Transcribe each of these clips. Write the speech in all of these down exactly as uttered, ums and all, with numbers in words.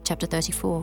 chapter thirty-four.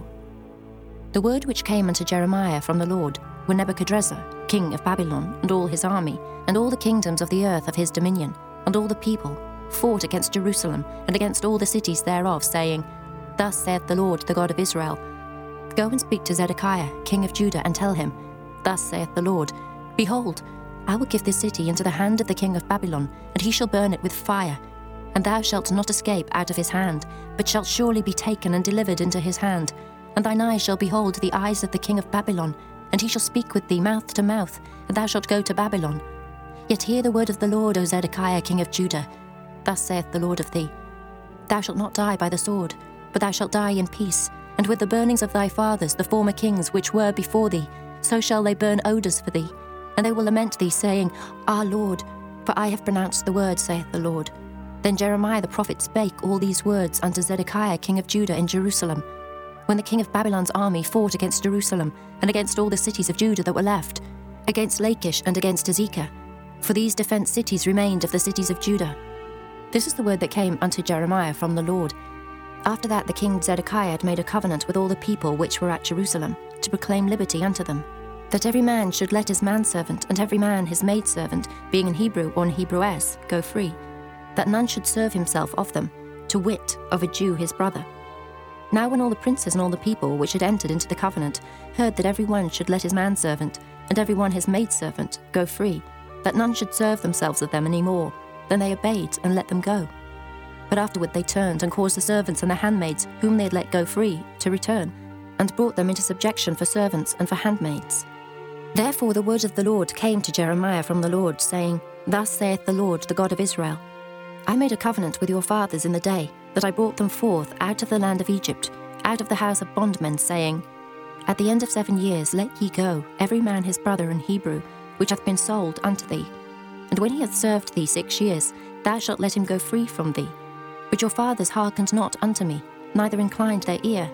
The word which came unto Jeremiah from the Lord, when Nebuchadrezzar, king of Babylon, and all his army, and all the kingdoms of the earth of his dominion, and all the people, fought against Jerusalem, and against all the cities thereof, saying, Thus saith the Lord, the God of Israel, Go and speak to Zedekiah, king of Judah, and tell him, Thus saith the Lord, Behold, I will give this city into the hand of the king of Babylon, and he shall burn it with fire. And thou shalt not escape out of his hand, but shalt surely be taken and delivered into his hand. And thine eyes shall behold the eyes of the king of Babylon, and he shall speak with thee mouth to mouth, and thou shalt go to Babylon. Yet hear the word of the Lord, O Zedekiah, king of Judah. Thus saith the Lord of thee, Thou shalt not die by the sword, but thou shalt die in peace, and with the burnings of thy fathers, the former kings which were before thee, so shall they burn odours for thee. And they will lament thee, saying, Our Lord, for I have pronounced the word, saith the Lord. Then Jeremiah the prophet spake all these words unto Zedekiah king of Judah in Jerusalem, when the king of Babylon's army fought against Jerusalem, and against all the cities of Judah that were left, against Lachish and against Azekah. For these defenced cities remained of the cities of Judah. This is the word that came unto Jeremiah from the Lord. After that the king Zedekiah had made a covenant with all the people which were at Jerusalem, to proclaim liberty unto them, that every man should let his manservant and every man his maidservant, being an Hebrew or an Hebrewess, go free, that none should serve himself of them, to wit, of a Jew his brother. Now when all the princes and all the people which had entered into the covenant heard that every one should let his manservant and every one his maidservant go free, that none should serve themselves of them any more, then they obeyed and let them go. But afterward they turned and caused the servants and the handmaids whom they had let go free to return, and brought them into subjection for servants and for handmaids. Therefore the word of the Lord came to Jeremiah from the Lord, saying, Thus saith the Lord, the God of Israel, I made a covenant with your fathers in the day that I brought them forth out of the land of Egypt, out of the house of bondmen, saying, At the end of seven years let ye go, every man his brother and Hebrew, which hath been sold unto thee. And when he hath served thee six years, thou shalt let him go free from thee. But your fathers hearkened not unto me, neither inclined their ear.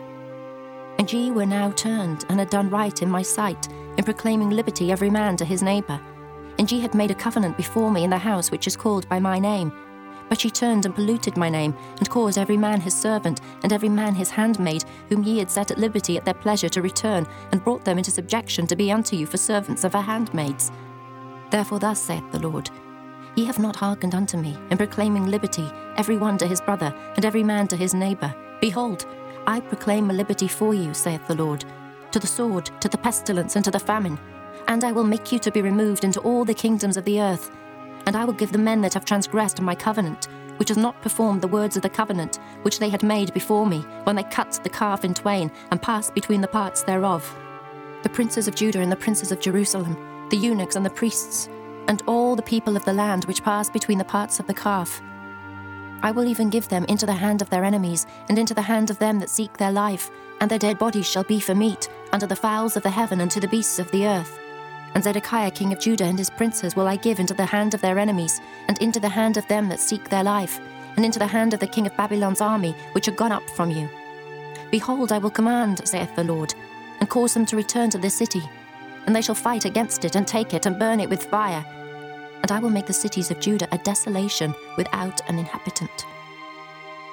And ye were now turned, and had done right in my sight, in proclaiming liberty every man to his neighbour. And ye had made a covenant before me in the house which is called by my name. But ye turned and polluted my name, and caused every man his servant, and every man his handmaid, whom ye had set at liberty at their pleasure to return, and brought them into subjection to be unto you for servants and for handmaids. Therefore thus saith the Lord, Ye have not hearkened unto me, in proclaiming liberty, every one to his brother, and every man to his neighbour. Behold, I proclaim a liberty for you, saith the Lord, to the sword, to the pestilence, and to the famine. And I will make you to be removed into all the kingdoms of the earth. And I will give the men that have transgressed my covenant, which have not performed the words of the covenant, which they had made before me, when they cut the calf in twain, and passed between the parts thereof, the princes of Judah and the princes of Jerusalem, the eunuchs and the priests, and all the people of the land which pass between the parts of the calf. I will even give them into the hand of their enemies, and into the hand of them that seek their life, and their dead bodies shall be for meat, unto the fowls of the heaven and to the beasts of the earth. And Zedekiah king of Judah and his princes will I give into the hand of their enemies, and into the hand of them that seek their life, and into the hand of the king of Babylon's army, which are gone up from you. Behold, I will command, saith the Lord, and cause them to return to this city, and they shall fight against it, and take it, and burn it with fire. And I will make the cities of Judah a desolation without an inhabitant.